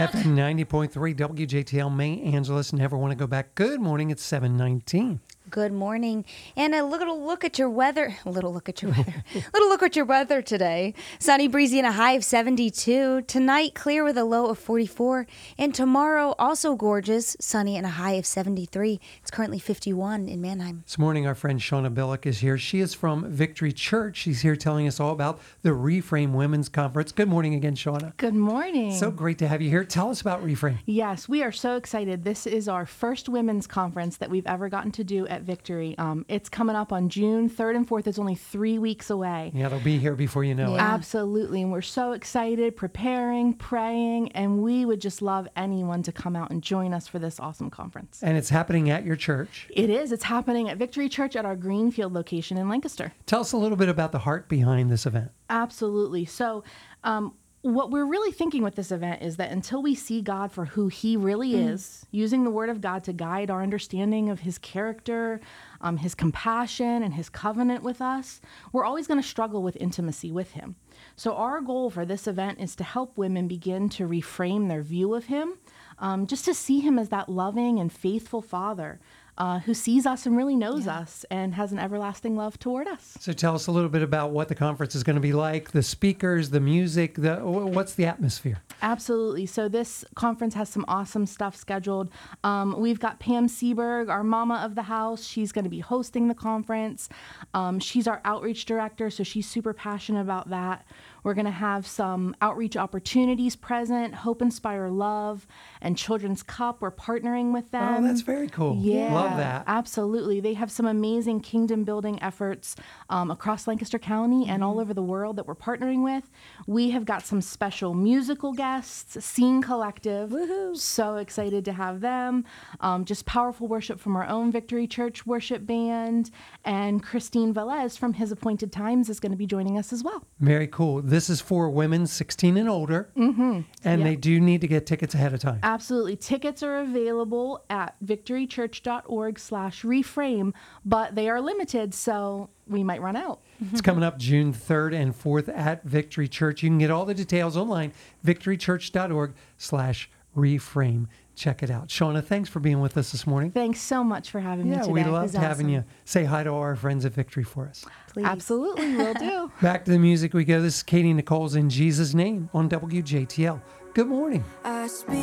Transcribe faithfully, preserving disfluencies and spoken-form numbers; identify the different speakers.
Speaker 1: F M ninety point three W J T L, May Angeles. Never want to go back. Good morning. It's seven nineteen.
Speaker 2: Good morning. And a little look at your weather. A little look at your weather. A little look at your weather today. Sunny, breezy, and a high of seventy-two. Tonight, clear with a low of forty-four. And tomorrow, also gorgeous, sunny and a high of seventy-three. It's currently fifty-one in Manheim.
Speaker 1: This morning, our friend Shauna Billick is here. She is from Victory Church. She's here telling us all about the Reframe Women's Conference. Good morning again, Shauna.
Speaker 3: Good morning.
Speaker 1: So great to have you here. Tell us about Reframe.
Speaker 3: Yes, we are so excited. This is our first women's conference that we've ever gotten to do at Victory. Um, it's coming up on June third and fourth. It's only three weeks away.
Speaker 1: Yeah, they'll be here before you know
Speaker 2: Yeah.
Speaker 1: it.
Speaker 3: Absolutely. And we're so excited, preparing, praying, and we would just love anyone to come out and join us for this awesome conference.
Speaker 1: And it's happening at your church.
Speaker 3: It is. It's happening at Victory Church at our Greenfield location in Lancaster.
Speaker 1: Tell us a little bit about the heart behind this event.
Speaker 3: Absolutely. So, um, what we're really thinking with this event is that until we see God for who he really mm. is, using the word of God to guide our understanding of his character, um, his compassion, and his covenant with us, we're always going to struggle with intimacy with him. So our goal for this event is to help women begin to reframe their view of him, um, just to see him as that loving and faithful father Uh, who sees us and really knows
Speaker 2: Yeah.
Speaker 3: us and has an everlasting love toward us.
Speaker 1: So tell us a little bit about what the conference is going to be like, the speakers, the music, the what's the atmosphere?
Speaker 3: Absolutely. So this conference has some awesome stuff scheduled. Um, we've got Pam Seberg, our mama of the house. She's going to be hosting the conference. Um, she's our outreach director, so she's super passionate about that. We're going to have some outreach opportunities present, Hope Inspire Love and Children's Cup. We're partnering with them.
Speaker 1: Oh, that's very cool.
Speaker 3: Yeah,
Speaker 1: Love that.
Speaker 3: Absolutely. They have some amazing kingdom building efforts um, across Lancaster County and all over the world that we're partnering with. We have got some special musical guests, Scene Collective.
Speaker 2: Woohoo.
Speaker 3: So excited to have them. Um, just powerful worship from our own Victory Church worship band. And Christine Velez from His Appointed Times is going to be joining us as well.
Speaker 1: Very cool. This is for women sixteen and older,
Speaker 3: Mm-hmm.
Speaker 1: and
Speaker 3: Yeah.
Speaker 1: they do need to get tickets ahead of time.
Speaker 3: Absolutely. Tickets are available at victorychurch.org slash reframe, but they are limited, so we might run out.
Speaker 1: It's coming up June third and fourth at Victory Church. You can get all the details online, victorychurch.org slash reframe. Check it out. Shauna, thanks for being with us this morning.
Speaker 3: Thanks so much for having me
Speaker 1: Yeah,
Speaker 3: today.
Speaker 1: we
Speaker 3: It
Speaker 1: loved
Speaker 3: was
Speaker 1: having
Speaker 3: awesome.
Speaker 1: you. Say hi to all our friends at Victory for us.
Speaker 2: Please.
Speaker 3: Absolutely, will do.
Speaker 1: Back to the music we go. This is Katie Nichols, In Jesus' Name on W J T L. Good morning.
Speaker 4: I speak